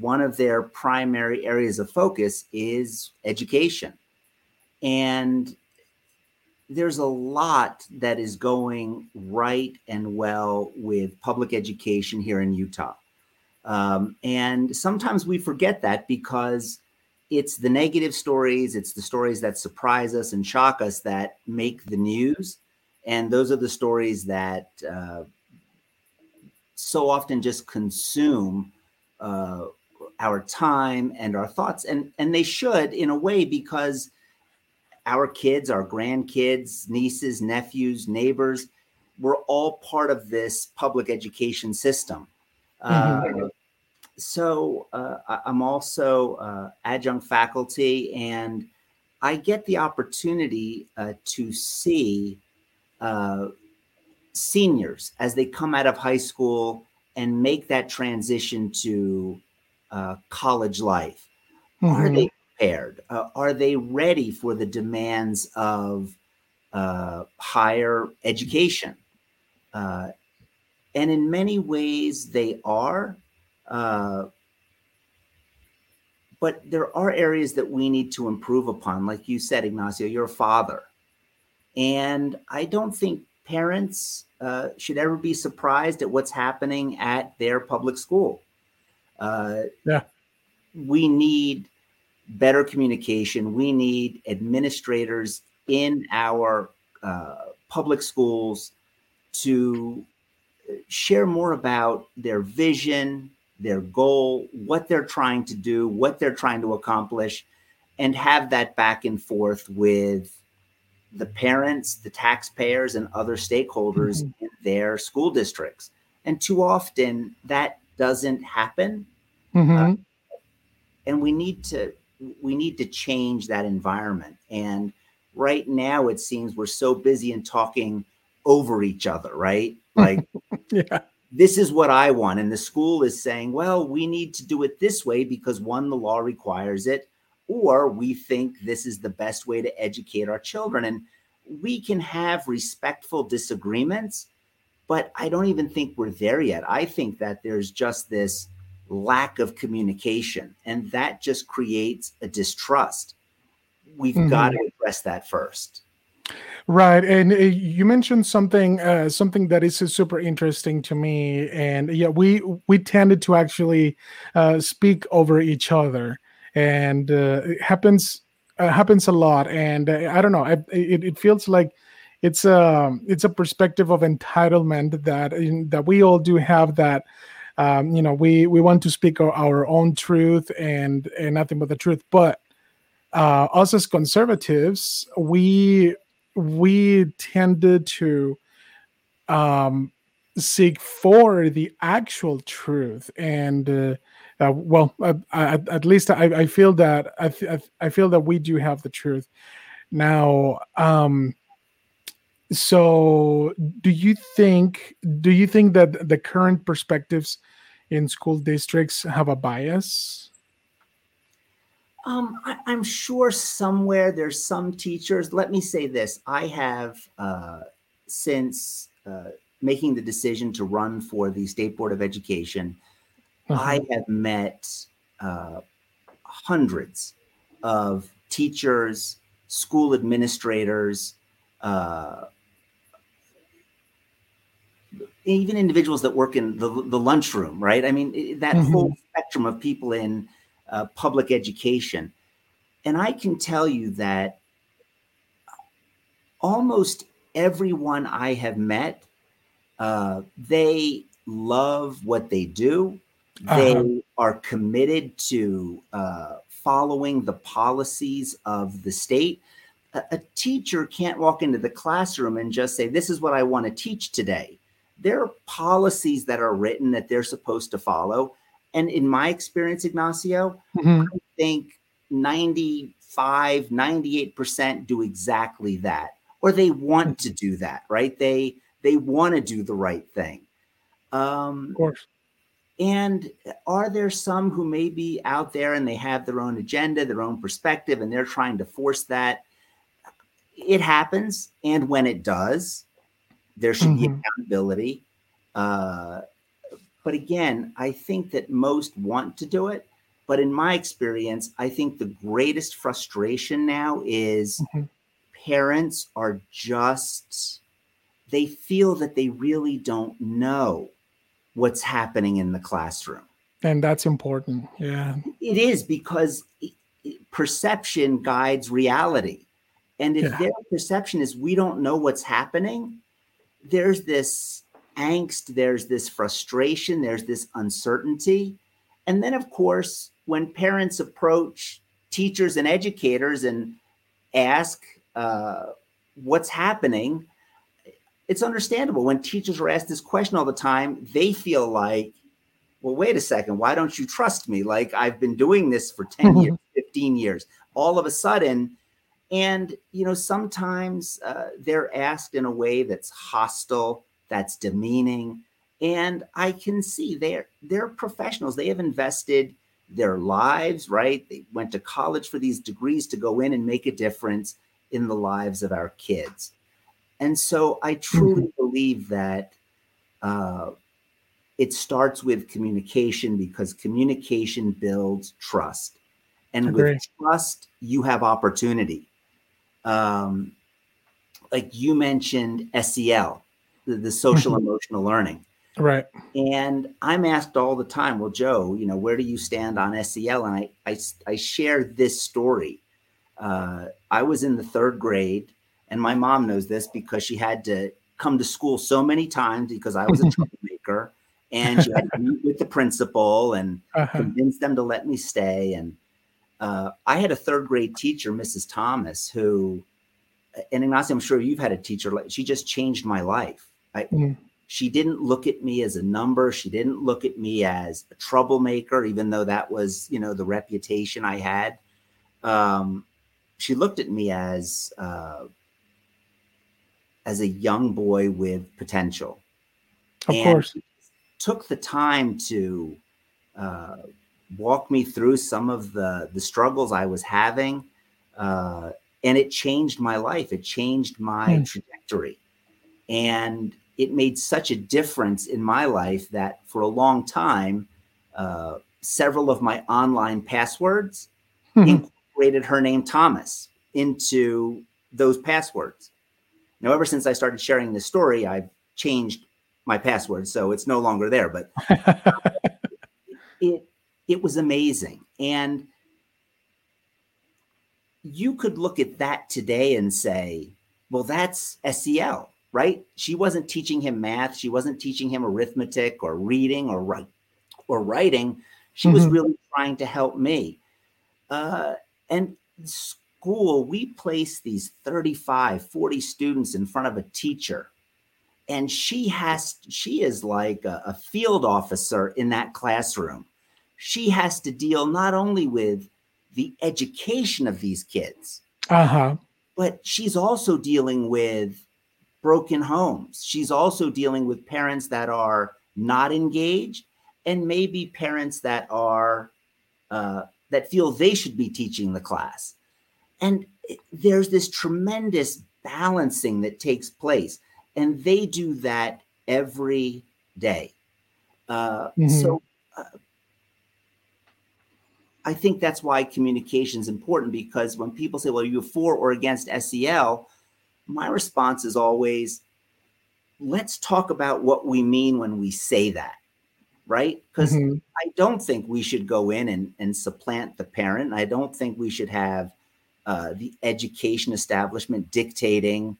one of their primary areas of focus is education. And there's a lot that is going right and well with public education here in Utah. And sometimes we forget that because it's the negative stories, it's the stories that surprise us and shock us that make the news. And those are the stories that so often just consume our time and our thoughts. And they should, in a way, because our kids, our grandkids, nieces, nephews, neighbors, we're all part of this public education system. So I'm also adjunct faculty, and I get the opportunity to see seniors as they come out of high school and make that transition to college life. Are they prepared? Are they ready for the demands of higher education? And in many ways, they are. But there are areas that we need to improve upon. Like you said, Ignacio, you're a father. And I don't think parents should ever be surprised at what's happening at their public school. We need better communication. We need administrators in our public schools to share more about their vision, their goal, what they're trying to do, what they're trying to accomplish, and have that back and forth with the parents, the taxpayers, and other stakeholders in their school districts. And too often that doesn't happen. And we need to change that environment. And right now it seems we're so busy in talking over each other, right? Like, this is what I want. And the school is saying, well, we need to do it this way because one, the law requires it, or we think this is the best way to educate our children. And we can have respectful disagreements, but I don't even think we're there yet. I think that there's just this lack of communication, and that just creates a distrust. We've got to address that first. Right, and you mentioned something that is super interesting to me, and we tended to actually speak over each other, and it happens a lot. And I don't know, it feels like it's a perspective of entitlement that we all do have. That we want to speak our own truth and nothing but the truth. But us as conservatives, we tended to seek for the actual truth, and at least I feel that I feel that we do have the truth now. So do you think that the current perspectives in school districts have a bias? I'm sure somewhere there's some teachers. Let me say this. I have, since making the decision to run for the State Board of Education, I have met hundreds of teachers, school administrators, even individuals that work in the lunchroom, right? I mean, that whole spectrum of people in public education. And I can tell you that almost everyone I have met, they love what they do. They are committed to following the policies of the state. A teacher can't walk into the classroom and just say, this is what I want to teach today. There are policies that are written that they're supposed to follow. And in my experience, Ignacio, I think 95, 98% do exactly that, or they want to do that, right? They want to do the right thing. Of course. And are there some who may be out there and they have their own agenda, their own perspective, and they're trying to force that? It happens. And when it does, there should be accountability. But again, I think that most want to do it. But in my experience, I think the greatest frustration now is parents are just, they feel that they really don't know what's happening in the classroom. And that's important. Yeah. It is, because perception guides reality. And if their perception is we don't know what's happening, there's this angst, there's this frustration, there's this uncertainty. And then, of course, when parents approach teachers and educators and ask what's happening, it's understandable. When teachers are asked this question all the time, they feel like, well, wait a second, why don't you trust me? Like, I've been doing this for 10 years, 15 years. All of a sudden, and, sometimes they're asked in a way that's hostile, that's demeaning. And I can see they're professionals. They have invested their lives, right? They went to college for these degrees to go in and make a difference in the lives of our kids. And so I truly believe that it starts with communication, because communication builds trust. And with trust, you have opportunity. Like you mentioned SEL, the social emotional learning. Right. And I'm asked all the time, well, Joe, where do you stand on SEL? And I share this story. I was in the 3rd grade, and my mom knows this because she had to come to school so many times because I was a troublemaker, and she had to meet with the principal and convince them to let me stay. And I had a 3rd grade teacher, Mrs. Thomas, who, and Ignacio, I'm sure you've had a teacher, she just changed my life. She didn't look at me as a number. She didn't look at me as a troublemaker, even though that was, the reputation I had. She looked at me as a young boy with potential. Of course. Took the time to walk me through some of the struggles I was having. And it changed my life. It changed my trajectory. And it made such a difference in my life that for a long time, several of my online passwords incorporated her name, Thomas, into those passwords. Now, ever since I started sharing this story, I've changed my password, so it's no longer there. But it was amazing. And you could look at that today and say, well, that's SEL, right? She wasn't teaching him math. She wasn't teaching him arithmetic or reading or writing. She was really trying to help me. And school, we place these 35, 40 students in front of a teacher. And she is like a field officer in that classroom. She has to deal not only with the education of these kids, but she's also dealing with broken homes. She's also dealing with parents that are not engaged, and maybe parents that are that feel they should be teaching the class. And there's this tremendous balancing that takes place, and they do that every day. So I think that's why communication is important, because when people say, well, are you for or against SEL? My response is always, let's talk about what we mean when we say that, right? Because I don't think we should go in and supplant the parent. I don't think we should have the education establishment dictating,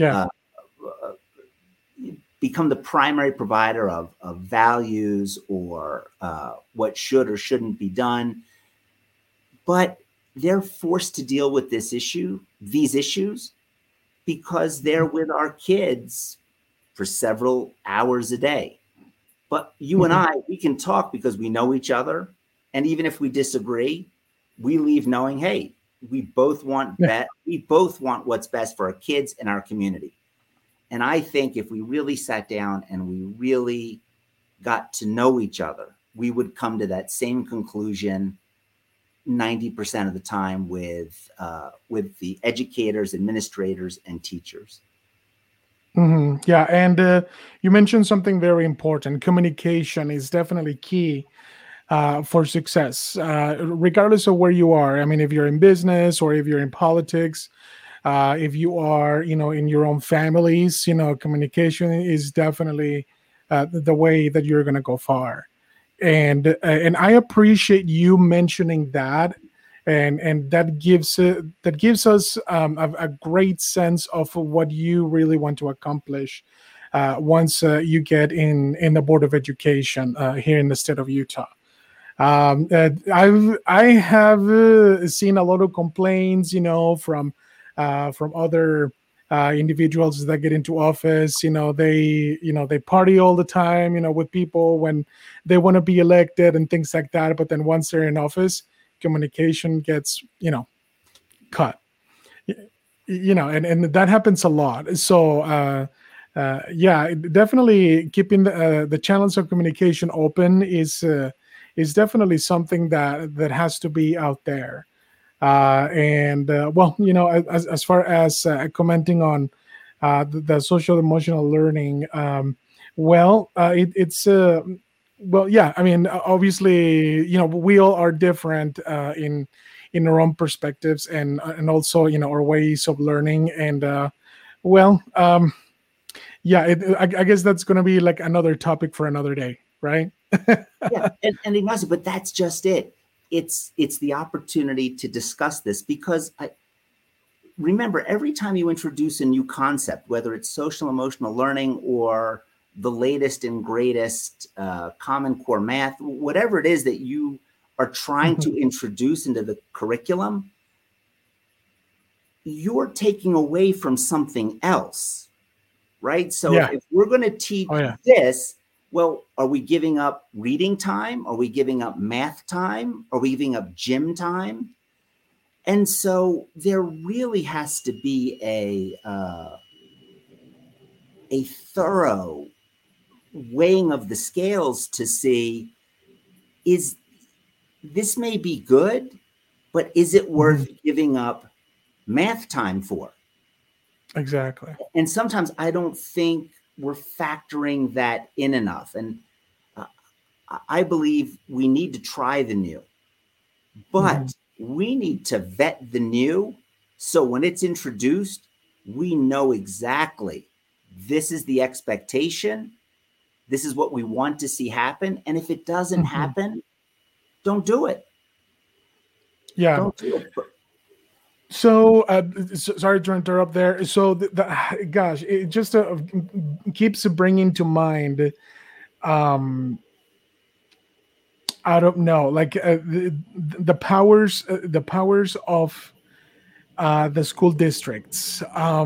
become the primary provider of values or what should or shouldn't be done. But they're forced to deal with these issues, because they're with our kids for several hours a day. But you and I, we can talk because we know each other. And even if we disagree, we leave knowing, hey, we both want what's best for our kids and our community. And I think if we really sat down and we really got to know each other, we would come to that same conclusion 90% of the time with the educators, administrators, and teachers. Yeah, and you mentioned something very important. Communication is definitely key. for success, regardless of where you are. I mean, if you're in business or if you're in politics, if you are, in your own families, communication is definitely the way that you're going to go far. And I appreciate you mentioning that, and that gives us a great sense of what you really want to accomplish once you get in the Board of Education here in the state of Utah. I have seen a lot of complaints, from other individuals that get into office. They party all the time, with people when they want to be elected and things like that. But then once they're in office, communication gets, cut. And that happens a lot. So yeah, definitely keeping the channels of communication open is definitely something that has to be out there. And well, as far as commenting on the social emotional learning, it's well, yeah. I mean, obviously, we all are different in our own perspectives, and also, our ways of learning. And well, yeah, I guess that's going to be like another topic for another day, right? Yeah, and Ignacio, but that's just it. It's the opportunity to discuss this, because remember, every time you introduce a new concept, whether it's social emotional learning or the latest and greatest Common Core math, whatever it is that you are trying to introduce into the curriculum, you're taking away from something else, right? So if we're going to teach this, well, are we giving up reading time? Are we giving up math time? Are we giving up gym time? And so there really has to be a thorough weighing of the scales to see, is this may be good, but is it worth giving up math time for? Exactly. And sometimes I don't think we're factoring that in enough. And I believe we need to try the new, but we need to vet the new. So when it's introduced, we know exactly this is the expectation. This is what we want to see happen. And if it doesn't happen, don't do it. Yeah. Don't do it. So, sorry to interrupt there. So, gosh, it just keeps bringing to mind. I don't know, like the powers of the school districts,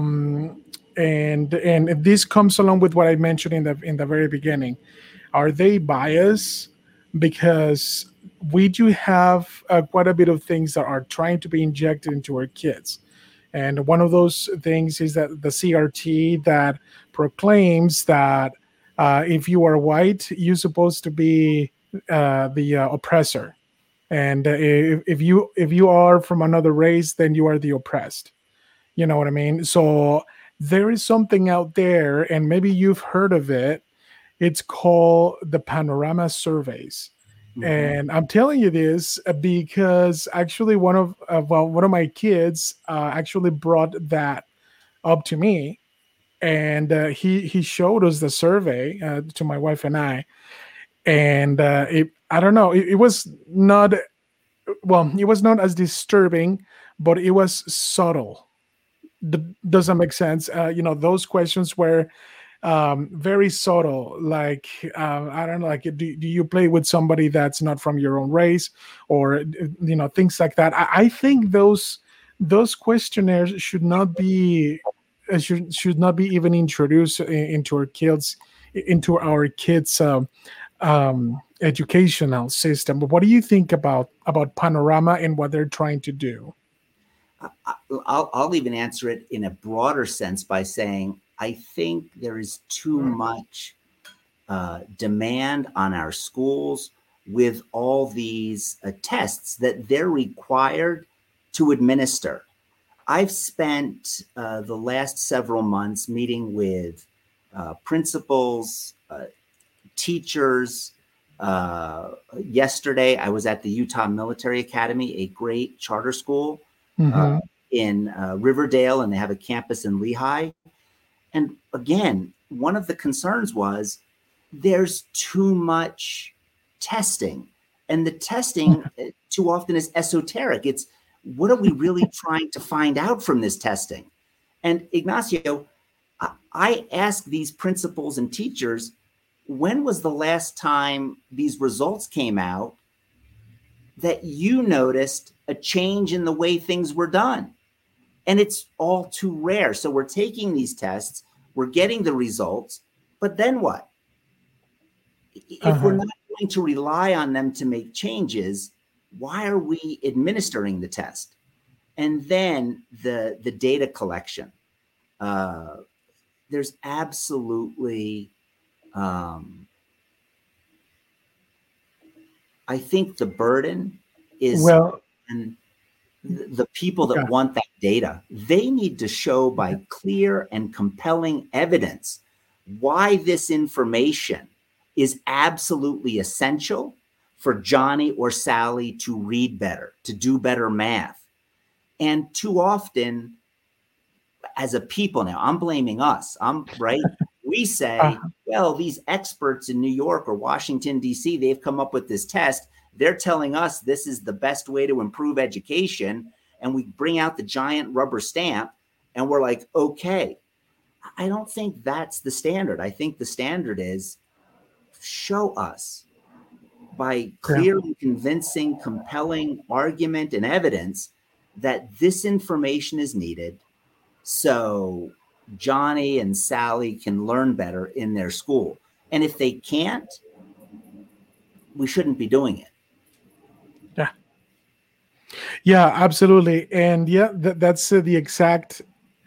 and this comes along with what I mentioned in the very beginning. Are they biased? Because we do have quite a bit of things that are trying to be injected into our kids. And one of those things is that the CRT that proclaims that if you are white, you're supposed to be the oppressor, and if you are from another race, then you are the oppressed. You know what I mean? So there is something out there, and maybe you've heard of it. It's called the Panorama Surveys. And I'm telling you this because actually one of my kids actually brought that up to me, and he showed us the survey to my wife and I, and I don't know, it was not, well, it was not as disturbing, but it was subtle. Does that make sense? Those questions were very subtle, like I don't know, like do you play with somebody that's not from your own race, or things like that. I think those questionnaires should not be should not be even introduced into our kids educational system. But what do you think about Panorama and what they're trying to do? I'll even answer it in a broader sense by saying I think there is too much demand on our schools with all these tests that they're required to administer. I've spent the last several months meeting with principals, teachers, Yesterday, I was at the Utah Military Academy, a great charter school in Riverdale, and they have a campus in Lehigh. And again, one of the concerns was there's too much testing, and the testing too often is esoteric. It's what are we really trying to find out from this testing? And Ignacio, I ask these principals and teachers, when was the last time these results came out that you noticed a change in the way things were done? And it's all too rare. So we're taking these tests, we're getting the results, but then what? If we're not going to rely on them to make changes, why are we administering the test? And then the data collection. There's absolutely, I think the burden is on the people that want that data. They need to show by clear and compelling evidence why this information is absolutely essential for Johnny or Sally to read better, to do better math. And too often, as a people now, I'm blaming us. I'm right. We say, well, these experts in New York or Washington, D.C., they've come up with this test. They're telling us this is the best way to improve education. And we bring out the giant rubber stamp and we're like, okay. I don't think that's the standard. I think the standard is show us by clear and convincing, compelling argument and evidence that this information is needed so Johnny and Sally can learn better in their school. And if they can't, we shouldn't be doing it. Yeah, absolutely. And that's the exact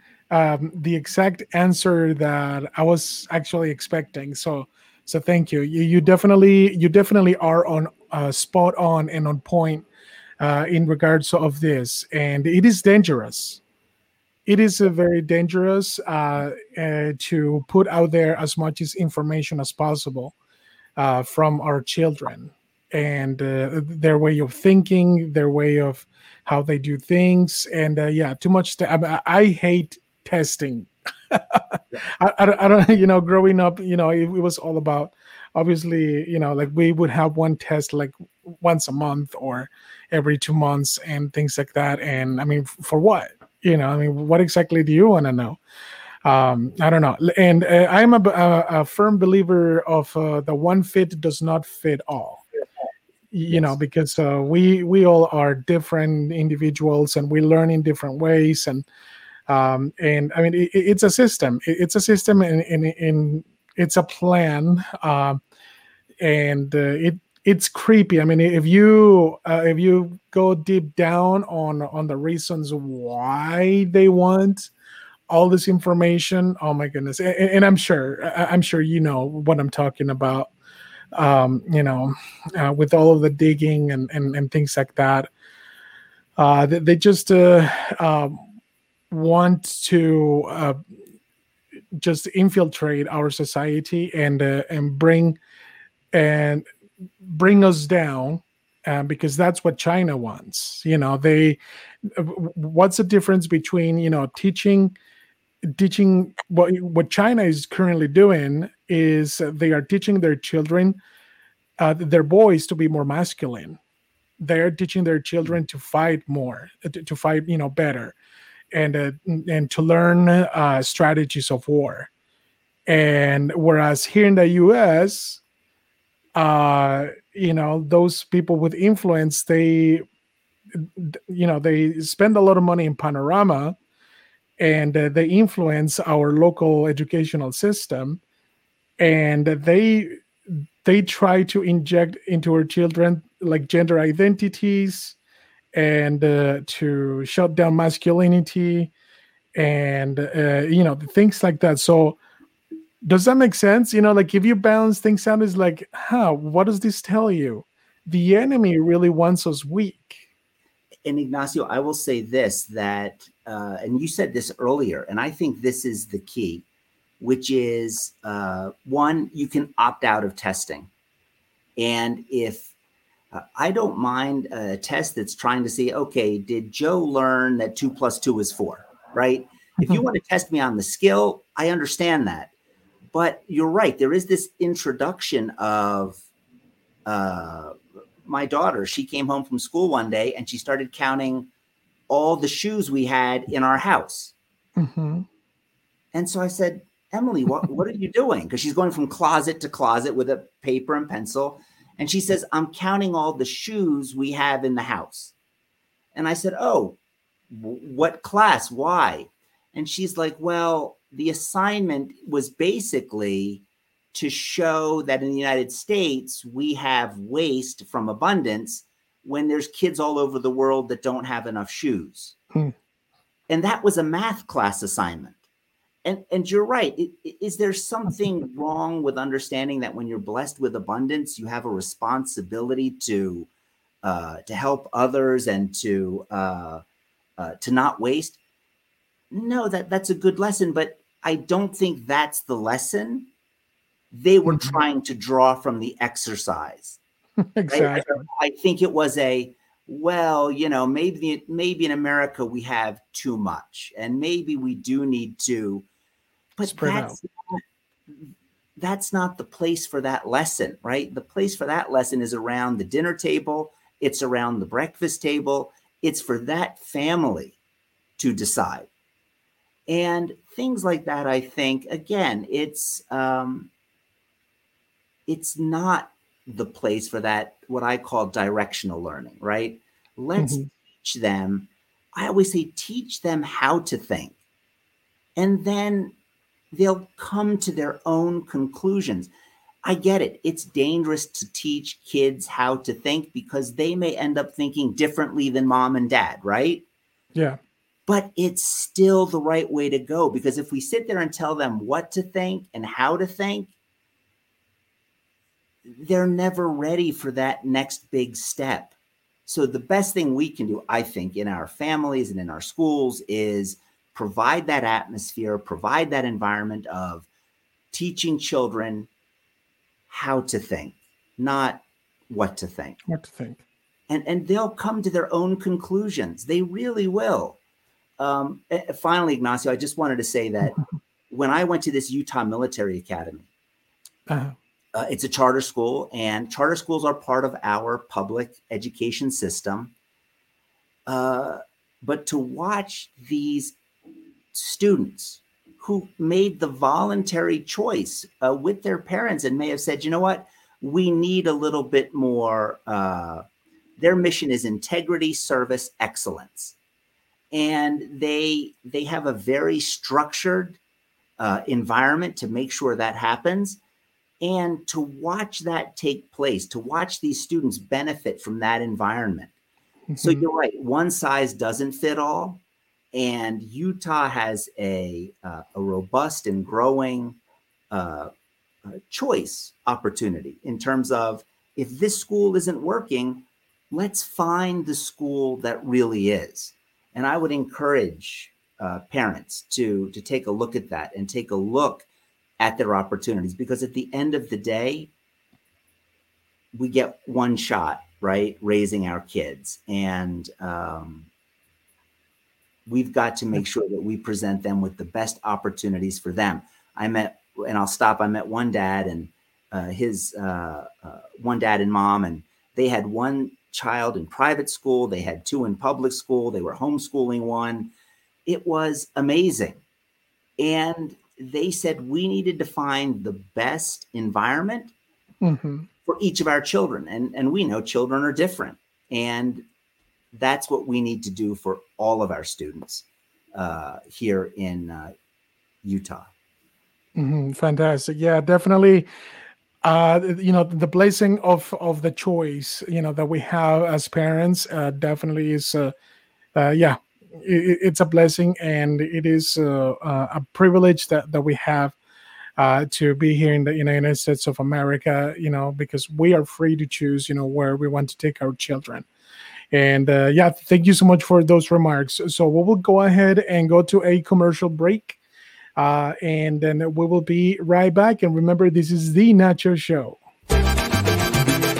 answer that I was actually expecting. So thank you. You definitely are on spot on and on point in regards of this. And it is dangerous. It is very dangerous to put out there as much as information as possible from our children and their way of thinking, their way of how they do things. And too much. I hate testing. I don't, growing up, it was all about, obviously, like we would have one test like once a month or every 2 months and things like that. And I mean, for what? What exactly do you want to know? I don't know. And I'm a firm believer of the one fit does not fit all. Because we all are different individuals and we learn in different ways. And I mean, it's a system. It's a system and it's a plan. And it's creepy. I mean, if you go deep down on the reasons why they want all this information, oh my goodness! And I'm sure you know what I'm talking about. With all of the digging and things like that, they just want to just infiltrate our society and bring us down, because that's what China wants. What's the difference between teaching what China is currently doing is they are teaching their children, their boys, to be more masculine. They're teaching their children to fight more, to fight better, and to learn strategies of war. And whereas here in the US, those people with influence, they spend a lot of money in Panorama, and they influence our local educational system, and they try to inject into our children like gender identities and to shut down masculinity and things like that. So does that make sense? Like if you balance things out, it's like, what does this tell you? The enemy really wants us weak. And Ignacio, I will say this, that, and you said this earlier, and I think this is the key, which is one, you can opt out of testing. And if I don't mind a test that's trying to see, okay, did Joe learn that 2 + 2 is 4, right? If you want to test me on the skill, I understand that. But you're right. There is this introduction of my daughter. She came home from school one day and she started counting all the shoes we had in our house. Mm-hmm. And so I said, Emily, what are you doing? Because she's going from closet to closet with a paper and pencil. And she says, I'm counting all the shoes we have in the house. And I said, oh, what class? Why? And she's like, well, the assignment was basically to show that in the United States, we have waste from abundance when there's kids all over the world that don't have enough shoes. And that was a math class assignment. And you're right. Is there something wrong with understanding that when you're blessed with abundance, you have a responsibility to help others and to not waste? No, that's a good lesson, but I don't think that's the lesson they were trying to draw from the exercise. Exactly. Right? I think it was maybe in America we have too much, and maybe we do need to. But that's not the place for that lesson, right? The place for that lesson is around the dinner table. It's around the breakfast table. It's for that family to decide. And things like that, I think, again, it's not the place for that, what I call directional learning, right? Let's teach them. I always say, teach them how to think. And then they'll come to their own conclusions. I get it. It's dangerous to teach kids how to think because they may end up thinking differently than mom and dad, right? Yeah. But it's still the right way to go, because if we sit there and tell them what to think and how to think, they're never ready for that next big step. So the best thing we can do, I think, in our families and in our schools is provide that atmosphere, provide that environment of teaching children how to think, not what to think. What to think. And they'll come to their own conclusions. They really will. Finally, Ignacio, I just wanted to say that when I went to this Utah Military Academy, it's a charter school, and charter schools are part of our public education system. But to watch these students who made the voluntary choice with their parents and may have said, you know what, we need a little bit more. Their mission is integrity, service, excellence. And they have a very structured environment to make sure that happens. And to watch that take place, to watch these students benefit from that environment. So you're right, one size doesn't fit all. And Utah has a robust and growing choice opportunity in terms of, if this school isn't working, let's find the school that really is. And I would encourage parents to take a look at that and take a look at their opportunities, because at the end of the day, we get one shot, right, raising our kids. And we've got to make sure that we present them with the best opportunities for them. I met one dad and his one dad and mom, and they had one child in private school. They had two in public school. They were homeschooling one. It was amazing. And they said we needed to find the best environment for each of our children. And we know children are different. And that's what we need to do for all of our students here in Utah. Fantastic. Yeah, definitely. The blessing of the choice, that we have as parents, definitely is, it's a blessing, and it is a privilege that we have to be here in the United States of America, because we are free to choose, where we want to take our children. And thank you so much for those remarks. So we will go ahead and go to a commercial break. And then we will be right back. And remember, this is the Nacho Show.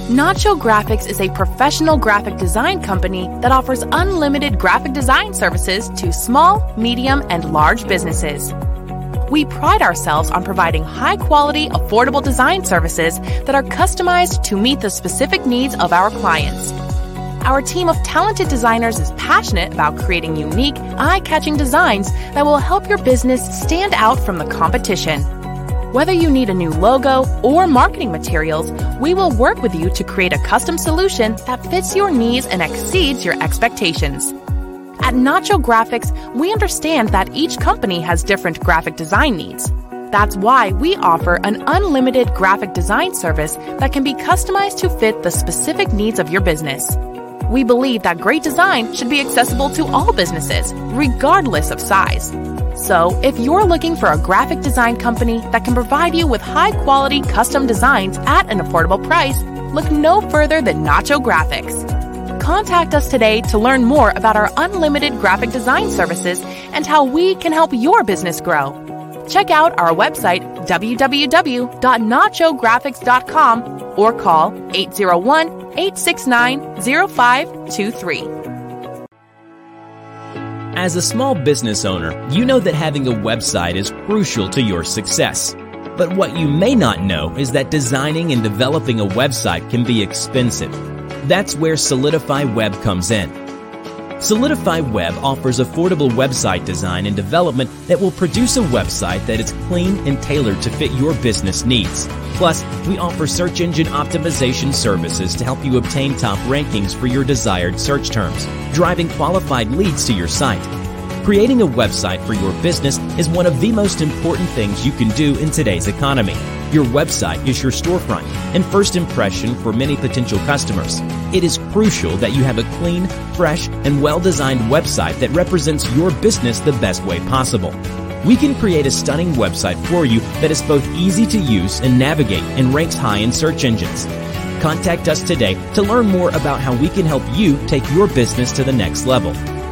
Nacho Graphics is a professional graphic design company that offers unlimited graphic design services to small, medium, and large businesses. We pride ourselves on providing high-quality, affordable design services that are customized to meet the specific needs of our clients. Our team of talented designers is passionate about creating unique, eye-catching designs that will help your business stand out from the competition. Whether you need a new logo or marketing materials, we will work with you to create a custom solution that fits your needs and exceeds your expectations. At Nacho Graphics, we understand that each company has different graphic design needs. That's why we offer an unlimited graphic design service that can be customized to fit the specific needs of your business. We believe that great design should be accessible to all businesses, regardless of size. So, if you're looking for a graphic design company that can provide you with high-quality custom designs at an affordable price, look no further than Nacho Graphics. Contact us today to learn more about our unlimited graphic design services and how we can help your business grow. Check out our website, www.nachographics.com, or call 801-869-0523. As a small business owner, you know that having a website is crucial to your success. But what you may not know is that designing and developing a website can be expensive. That's where Solidify Web comes in. Solidify Web offers affordable website design and development that will produce a website that is clean and tailored to fit your business needs. Plus, we offer search engine optimization services to help you obtain top rankings for your desired search terms, driving qualified leads to your site. Creating a website for your business is one of the most important things you can do in today's economy. Your website is your storefront and first impression for many potential customers. It is crucial that you have a clean, fresh, and well-designed website that represents your business the best way possible. We can create a stunning website for you that is both easy to use and navigate and ranks high in search engines. Contact us today to learn more about how we can help you take your business to the next level.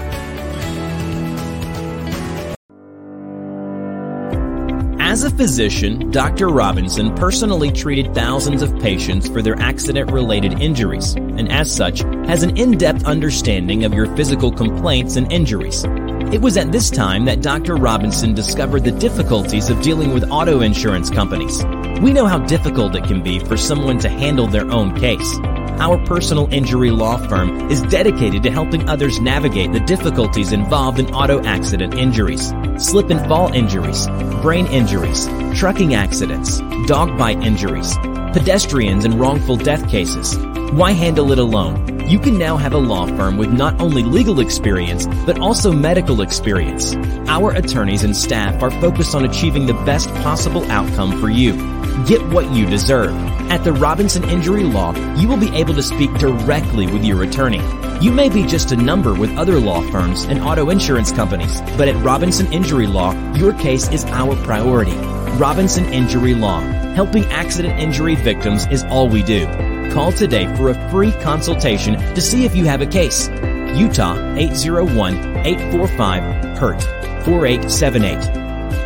As a physician, Dr. Robinson personally treated thousands of patients for their accident-related injuries, and as such, has an in-depth understanding of your physical complaints and injuries. It was at this time that Dr. Robinson discovered the difficulties of dealing with auto insurance companies. We know how difficult it can be for someone to handle their own case. Our personal injury law firm is dedicated to helping others navigate the difficulties involved in auto accident injuries, slip and fall injuries, brain injuries, trucking accidents, dog bite injuries, pedestrians and wrongful death cases. Why handle it alone? You can now have a law firm with not only legal experience, but also medical experience. Our attorneys and staff are focused on achieving the best possible outcome for you. Get what you deserve. At the Robinson Injury Law, you will be able to speak directly with your attorney. You may be just a number with other law firms and auto insurance companies, but at Robinson Injury Law, your case is our priority. Robinson Injury Law. Helping accident injury victims is all we do. Call today for a free consultation to see if you have a case. Utah 801-845-HURT-4878.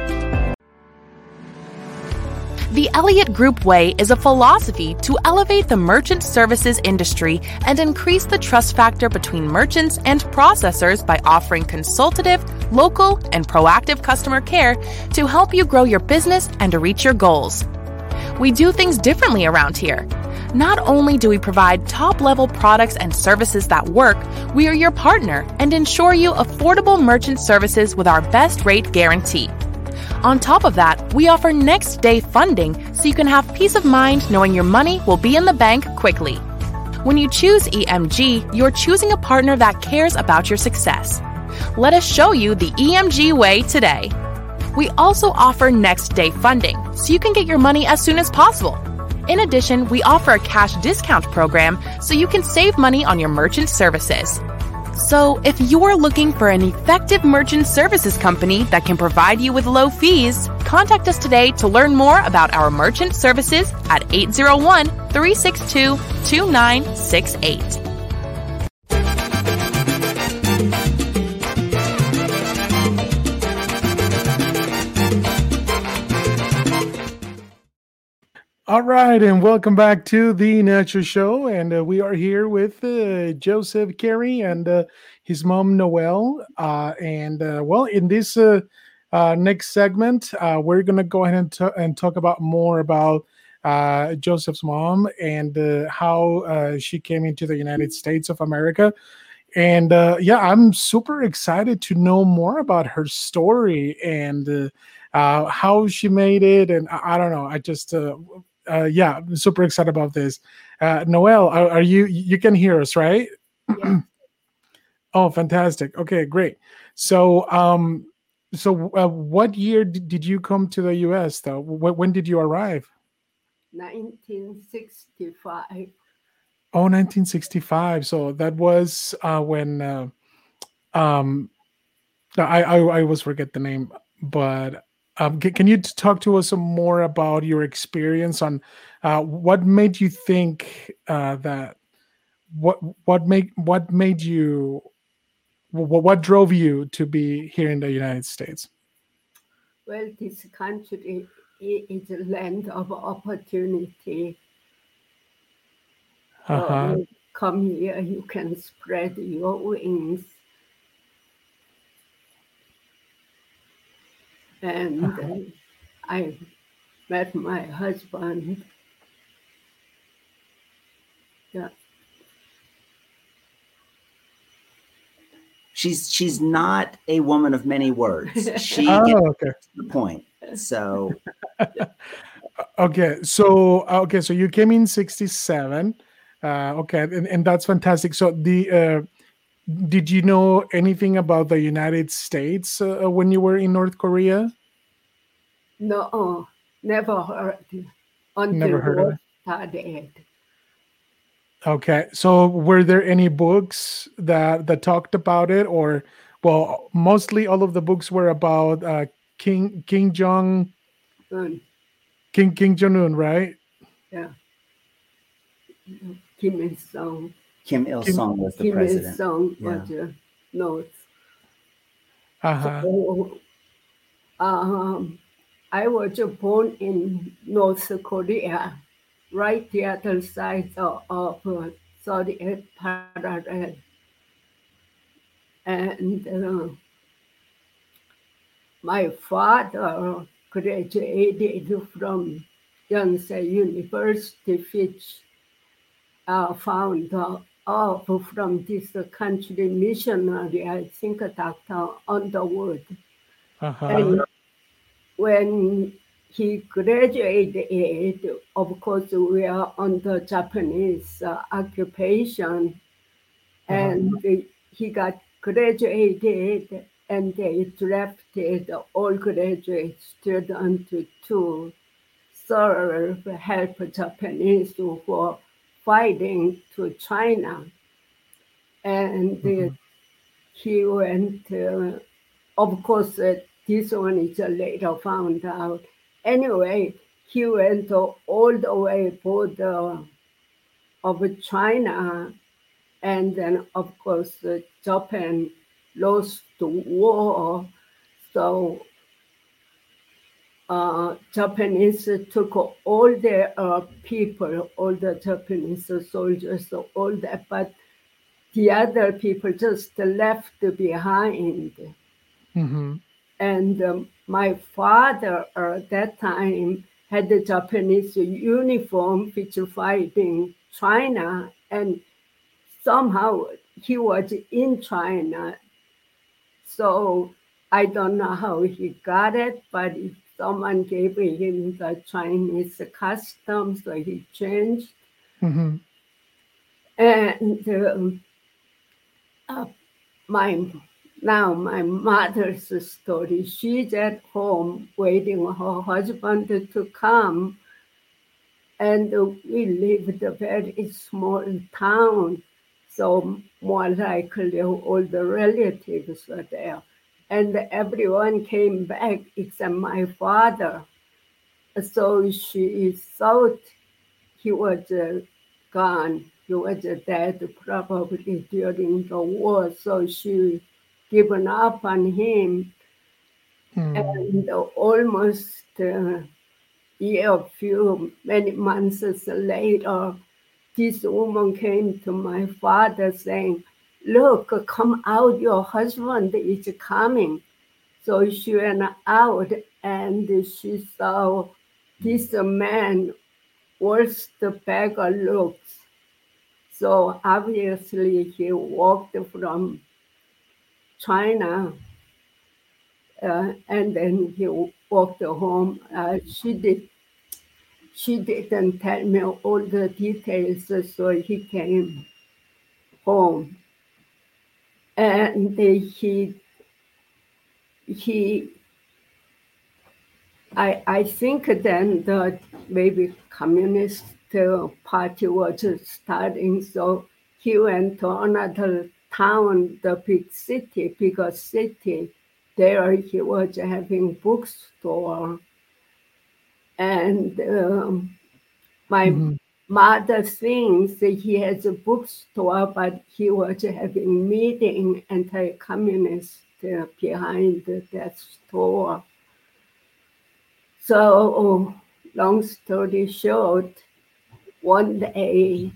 The Elliott Group Way is a philosophy to elevate the merchant services industry and increase the trust factor between merchants and processors by offering consultative, local, and proactive customer care to help you grow your business and to reach your goals. We do things differently around here. Not only do we provide top-level products and services that work, we are your partner and ensure you affordable merchant services with our best rate guarantee. On top of that, we offer next-day funding so you can have peace of mind knowing your money will be in the bank quickly. When you choose EMG, you're choosing a partner that cares about your success. Let us show you the EMG way today. We also offer next-day funding so you can get your money as soon as possible. In addition, we offer a cash discount program so you can save money on your merchant services. So, if you're looking for an effective merchant services company that can provide you with low fees, contact us today to learn more about our merchant services at 801-362-2968. All right, and welcome back to the Nature Show. And we are here with Joseph Carey and his mom, Noelle. Well, in this next segment, we're going to go ahead and talk about more about Joseph's mom and how she came into the United States of America. And yeah, I'm super excited to know more about her story and how she made it. And I don't know, I just yeah, I'm super excited about this. Noelle, are you can hear us, right? Yeah. Oh, fantastic. Okay, great. So, what year did you come to the U.S. though? When did you arrive? 1965. Oh, 1965. So that was when I always forget the name, but can you talk to us some more about your experience on what made you think that what made you what drove you to be here in the United States? Well, this country is a land of opportunity. Uh-huh. Come here, you can spread your wings. And I met my husband. Yeah. She's not a woman of many words. She Oh, gets okay. to the point. So Okay, so you came in 67. Okay, and that's fantastic. So did you know anything about the United States when you were in North Korea? No, never heard until Never heard of war it. started. Okay, so were there any books that talked about it, or well, mostly all of the books were about Kim Jong Un, right? Yeah. Kim Il Sung. Kim Il Sung was the Kim Il president. Sung Yeah. was the notes. Uh-huh. So, I was born in North Korea, right the other side of 38th parallel. And my father graduated from Yonsei University, which found out from this country missionary, I think Dr. Underwood. Uh-huh. And when he graduated, of course, we are under Japanese occupation, and he got graduated, and they drafted all graduate students to serve, help Japanese who were fighting to China. And he went, of course, this one is later found out. Anyway, he went all the way border of China, and then, of course, Japan lost the war. So Japanese took all their people, all the Japanese soldiers, all that, but the other people just left behind. And my father at that time had the Japanese uniform which fighting China, and somehow he was in China. So I don't know how he got it, but someone gave him the Chinese custom, so he changed. And my mother's story, she's at home waiting her husband to come, and we lived a very small town, so more likely all the relatives were there. And everyone came back except my father. So she thought he was gone. He was dead probably during the war. So she given up on him. And almost many months later, this woman came to my father saying, "Look, come out, your husband is coming." So she went out and she saw this man was the beggar looks. So obviously he walked from China and then he walked home. She didn't tell me all the details, so he came home. And I think then that maybe Communist Party was starting, so he went to another town, the big city, bigger city. There he was having bookstore. And my mother thinks that he has a bookstore, but he was having meeting anti-communist behind that store. So, long story short, one day,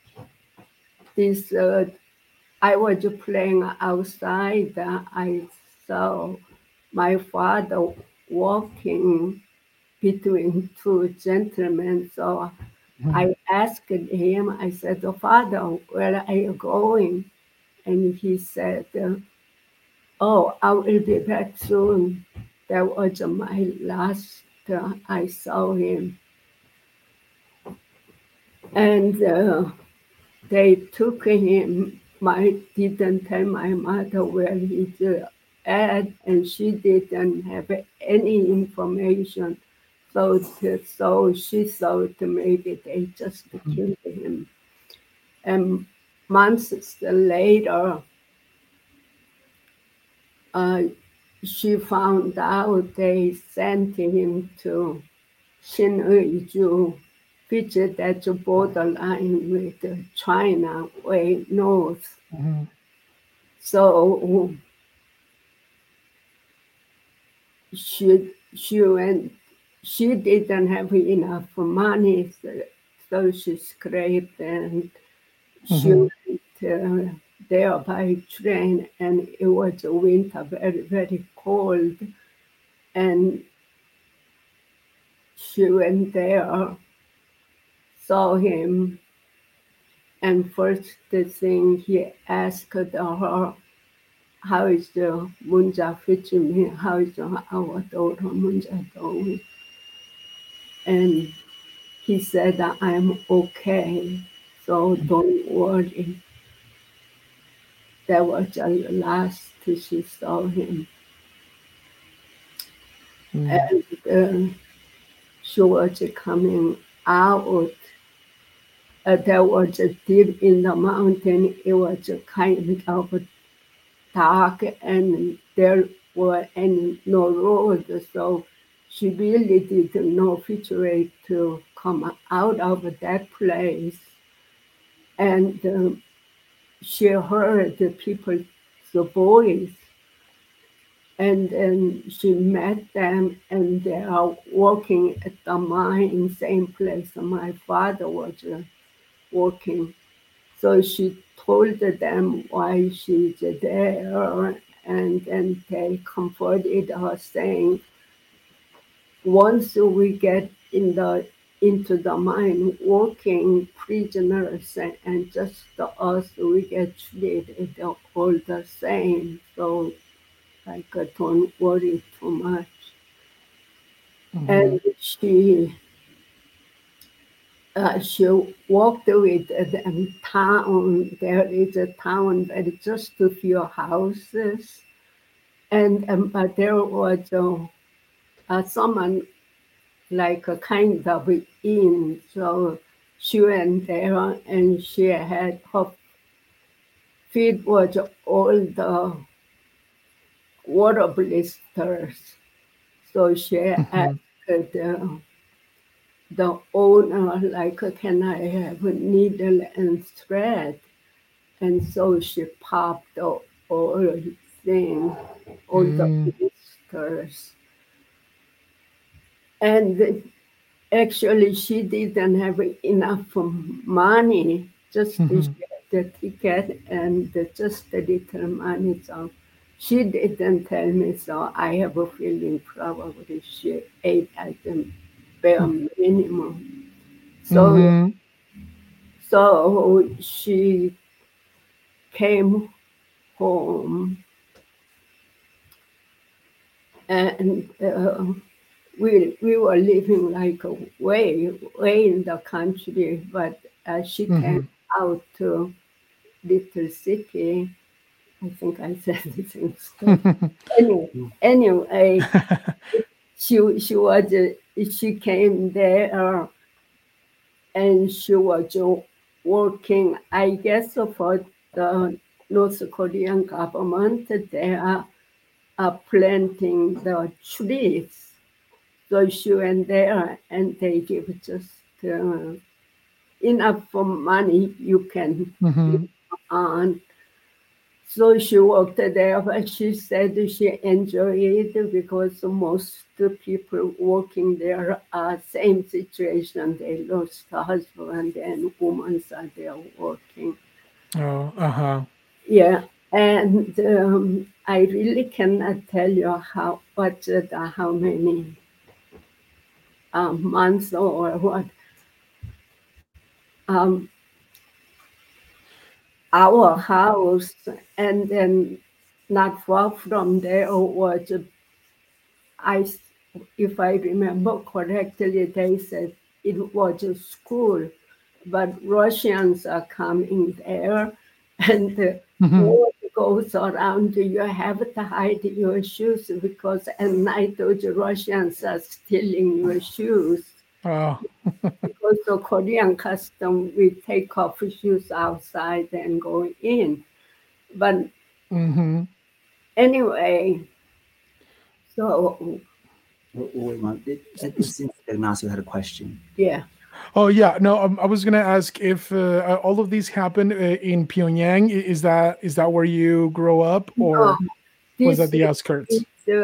I was playing outside. I saw my father walking between two gentlemen. So I asked him, I said, "Father, where are you going?" And he said, "Oh, I will be back soon." That was my last I saw him. And they took him. Didn't tell my mother where he's at, and she didn't have any information. So she thought maybe they just killed him. And months later, she found out they sent him to Xin'eju, which is at the borderline with China, way north. So she went. She didn't have enough money, so she scraped and she went there by train, and it was a winter, very, very cold. And she went there, saw him, and first thing he asked her, "How is the Munja Fichimi? How is our daughter Munja doing?" And he said, "I'm okay, so don't worry." That was the last she saw him. And she was coming out. There was a dip in the mountain. It was kind of dark, and there were no road, so she really didn't know which way to come out of that place. And she heard the people's voice, and then she met them, and they are walking at the mine, same place my father was working. So she told them why she's there, and then they comforted her, saying, "Once we get into the mine, working prisoners and just us, we get treated all the same. So don't worry too much." And she walked with them town. There is a town, but just a few houses, and but there was someone like a kind of inn. So she went there, and she had her feet was all the water blisters. So she asked the owner, like, "Can I have a needle and thread?" And so she popped all thing, all the blisters. And Actually, she didn't have enough money, just she had the ticket and just a little money. So she didn't tell me, so I have a feeling probably she ate at the bare minimum. So, Mm-hmm. so she came home and we were living like way in the country, but she came out to little city. I think I said the same story. Anyway, she came there and she was working, I guess, for the North Korean government. They are planting the trees. So she went there and they give just enough for money you can live on. So she worked there, but she said she enjoyed it because most people working there are same situation. They lost a husband and women are there working. Oh, Yeah, and I really cannot tell you how many months or what. Um, our house, and then not far from there was I, if I remember correctly, they said it was a school, but Russians are coming there, and the word goes around. You have to hide your shoes because at night those Russians are stealing your shoes. Oh. Because the Korean custom, we take off shoes outside and go in. But anyway, so Wait, Mom. It seems Ignacio had a question. yeah. Oh yeah, no. I was gonna ask if all of these happened in Pyongyang. Is that where you grow up, or was that the outskirts?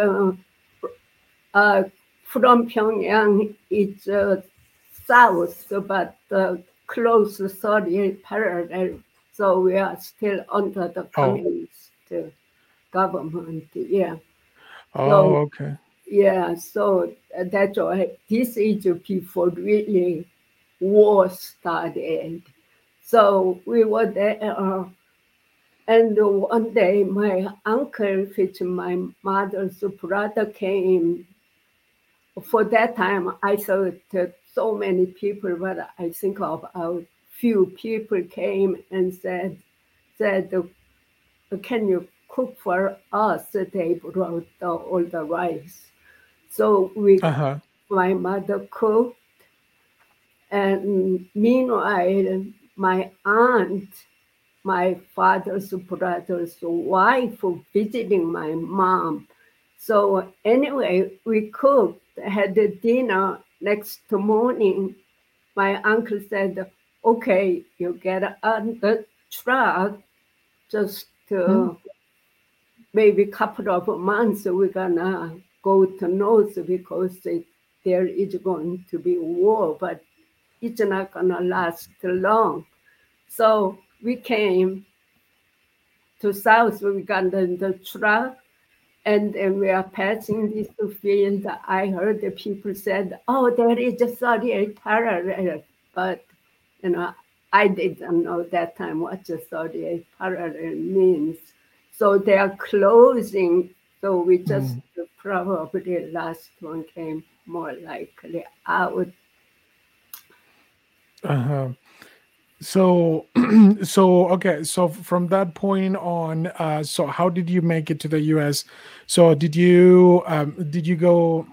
From Pyongyang, it's south, but close 38 parallel. So we are still under the communist government. Yeah. Oh, So, okay. yeah. So that's why this is before really war started. So we were there. And one day, my uncle, which my mother's brother, came. For that time, I thought that so many people, but I think of a few people came and said, "Can you cook for us?" They brought all the rice. So my mother cooked, and meanwhile, my aunt, my father's brother's wife, visiting my mom. So anyway, we cooked, had the dinner. Next morning, my uncle said, "Okay, you get on the truck, just maybe a couple of months, we're gonna go to North because there is going to be war, but it's not gonna last long." So we came to South, we got in the truck, and then we are passing this field. I heard the people said, "Oh, there is a 38 parallel," but I didn't know that time what the 38 parallel means. So they are closing. So we just probably last one came more likely out. So, okay. So from that point on, so how did you make it to the U.S.? So did you go?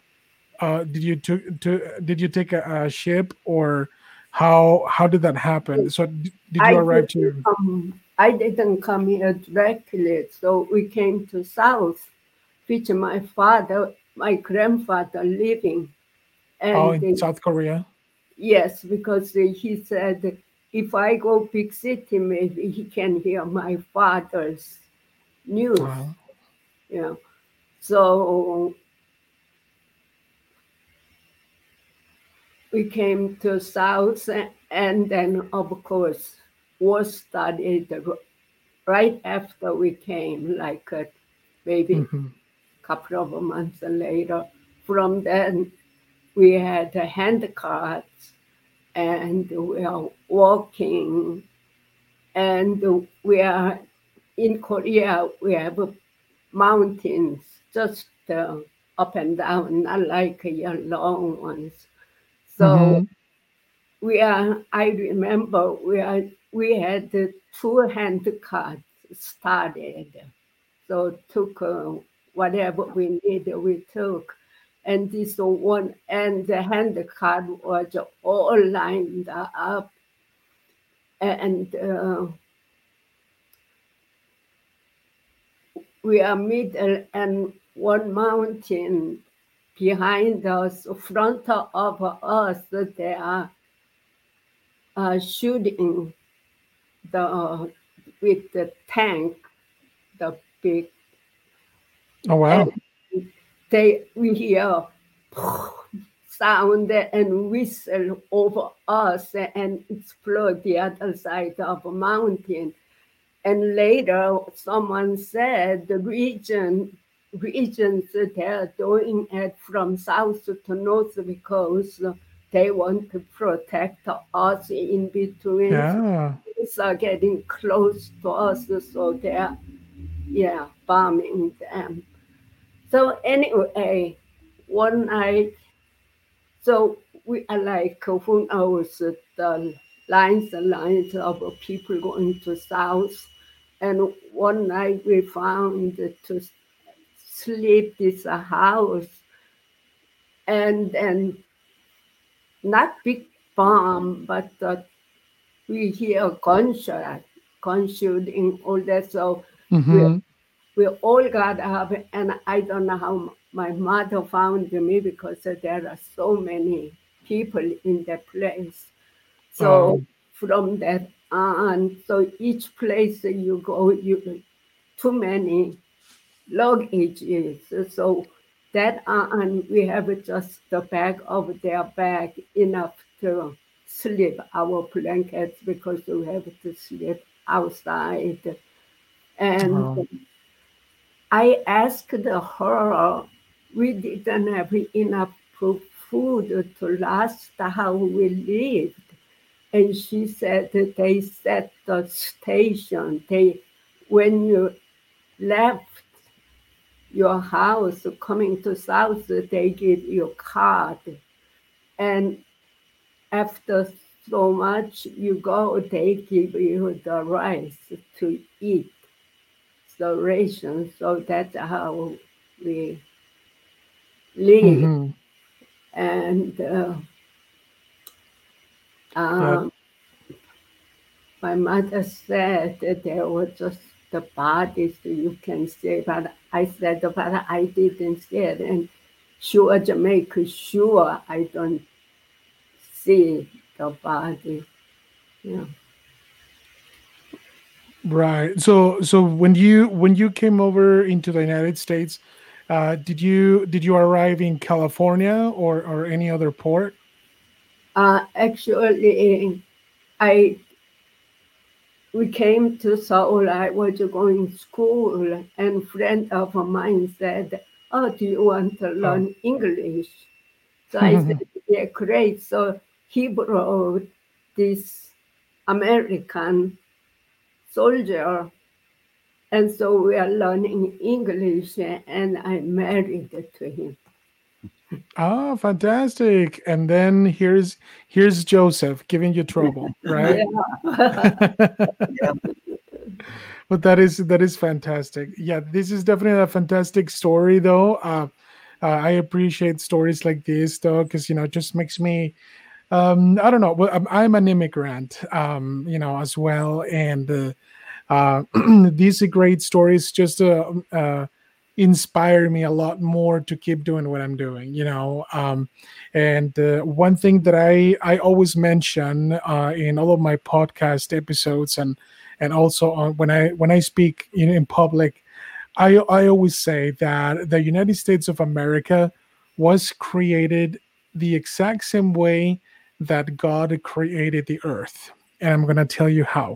Did you take a ship, or how did that happen? So did you arrive to? I didn't come here directly, so we came to South, which my grandfather living. And In South Korea? yes, because he said, if I go big city, maybe he can hear my father's news. Yeah. So we came to South, and then, of course, war started right after we came, like maybe a couple of months later. From then, we had hand carts, and we are walking, and we are in Korea. We have mountains just up and down, not like long ones. So I remember we had the 2 hand carts started. So took whatever we needed, we took. And this one, and the hand cart was all lined up. And we are middle, and one mountain behind us, front of us, they are shooting with the tank, the big. Oh wow! We hear sound and whistle over us and explode the other side of a mountain. And later, someone said the regions they are doing it from south to north because they want to protect us in between. Yeah. It's getting close to us, so they're bombing them. So anyway, one night, so we are like, who knows, the lines of people going to south. And one night we found to sleep this house, and then not big bomb, but we hear gunshot, gunshooting, all that. So we all got up, and I don't know how my mother found me because there are so many people in the place. So from that on, so each place you go, too many luggages. So that on, we have just the back of their bag enough to sleep our blankets because we have to sleep outside. And I asked her, we didn't have enough food to last how we lived. And she said that they set the station. When you left your house coming to South, they give you a card. And after so much you go, they give you the rice to eat, the ration. So that's how we live. And my mother said that there were just the bodies you can see, but I said, but I didn't see it. And she was to make sure I don't see the body. Yeah. Right. So when you came over into the United States, did you arrive in California or any other port? Actually, we came to Seoul. I was going to school, and a friend of mine said, "Oh, do you want to learn English?" So I said, "Yeah, great." So he brought this American soldier, and so we are learning English, and I married to him. Oh, fantastic. And then here's Joseph giving you trouble, right? Yeah. But that is fantastic. Yeah, this is definitely a fantastic story though. I appreciate stories like this though, because it just makes me I don't know. Well, I'm an immigrant, as well, and these great stories just inspire me a lot more to keep doing what I'm doing. And one thing that I always mention in all of my podcast episodes and also when I speak in public, I always say that the United States of America was created the exact same way that God created the earth. And I'm going to tell you how.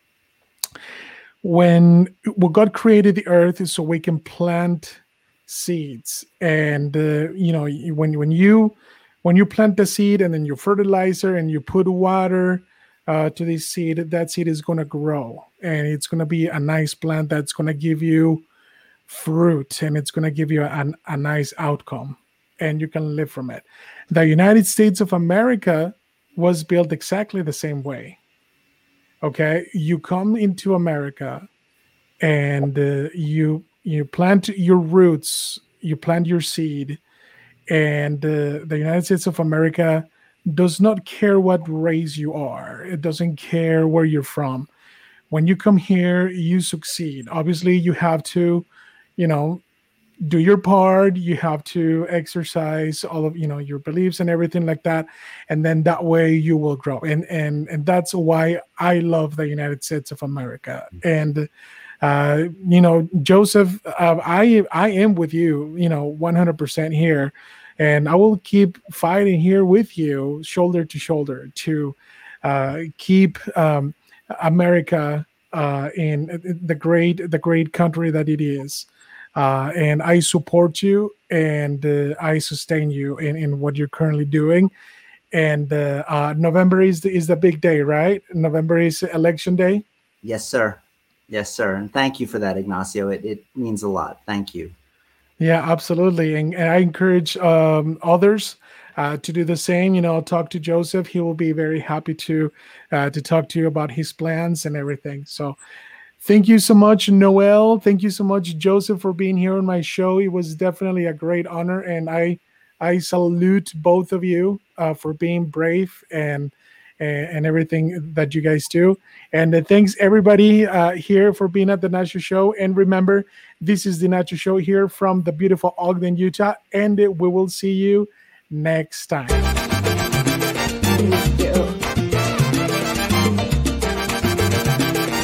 When God created the earth so we can plant seeds, and when you plant the seed and then you fertilizer and you put water to the seed, that seed is going to grow, and it's going to be a nice plant that's going to give you fruit, and it's going to give you a nice outcome, and you can live from it. The United States of America was built exactly the same way. Okay, you come into America and you plant your roots, you plant your seed, and the United States of America does not care what race you are. It doesn't care where you're from. When you come here, you succeed. Obviously, you have to, do your part. You have to exercise all of your beliefs and everything like that, and then that way you will grow. And that's why I love the United States of America. And Joseph, I am with you, 100% here, and I will keep fighting here with you, shoulder to shoulder, to keep America in the great country that it is. And I support you, and I sustain you in what you're currently doing. And November is the big day, right? November is election day. Yes, sir. Yes, sir. And thank you for that, Ignacio. It means a lot. Thank you. Yeah, absolutely. And I encourage others to do the same. Talk to Joseph. He will be very happy to talk to you about his plans and everything. So thank you so much, Noel. Thank you so much, Joseph, for being here on my show. It was definitely a great honor. And I salute both of you for being brave and everything that you guys do. And thanks everybody here for being at the Nacho Show. And remember, this is the Nacho Show here from the beautiful Ogden, Utah, and we will see you next time.